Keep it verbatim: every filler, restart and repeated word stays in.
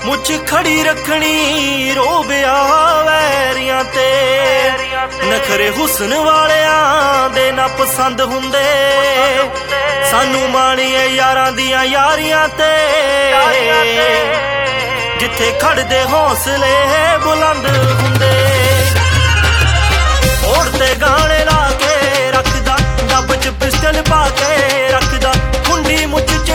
ਮੁੱਛ ਖੜੀ ਰੱਖਣੀ ਰੋਬਿਆ ਵੈਰੀਆਂ ਤੇ ਨਖਰੇ ਹੁਸਨ ਵਾਲਿਆਂ ਦੇ ਨਾ ਪਸੰਦ ਹੁੰਦੇ ਸਾਨੂੰ ਮਾਣੀਏ ਯਾਰਾਂ ਦੀਆਂ ਯਾਰੀਆਂ ਤੇ ਜਿੱਥੇ ਖੜਦੇ ਹੌਸਲੇ ਬੁਲੰਦ ਹੁੰਦੇ ਮੋੜ ਤੇ ਗਾਣੇ ਲਾ ਕੇ ਰੱਖਦਾ ਡੱਬ ਚ ਪਿਸਟਲ ਪਾ ਕੇ ਰੱਖਦਾ ਮੁੰਡੀ ਮੁੱਛ ਚ